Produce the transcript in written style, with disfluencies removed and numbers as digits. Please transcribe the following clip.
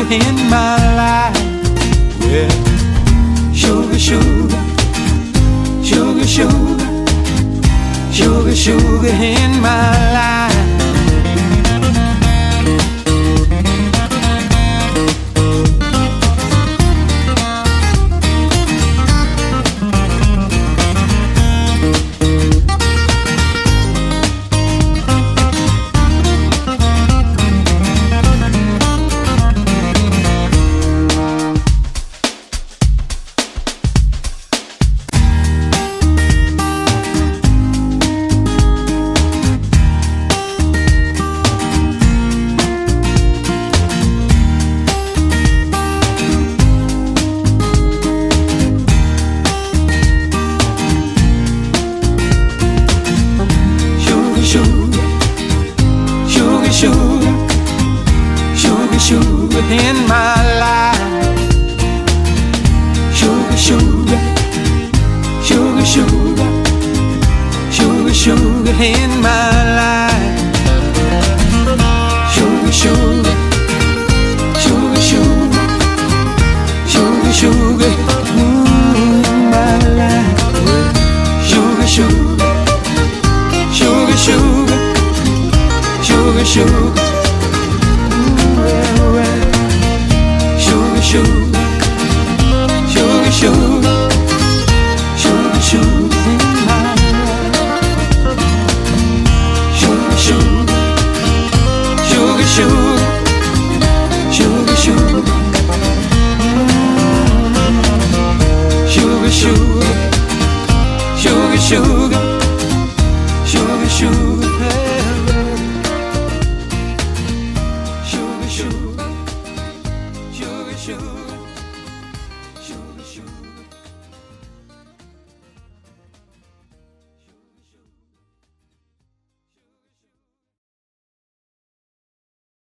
in my life. Yeah, sugar, sugar, sugar, sugar, sugar, sugar in my life. Sugar, sugar, sugar, sugar, sugar in my life. Sugar, sugar, sugar, sugar, sugar, sugar in my life. Sugar, sugar, sugar, sugar, sugar, sugar in my life. Sugar, sugar, sugar, sugar, sugar, sugar, sugar, sugar, sugar, sugar, sugar, sugar in my life. Sugar, sugar, sugar, sugar, sugar, sugar, sugar, sugar, sugar, sugar.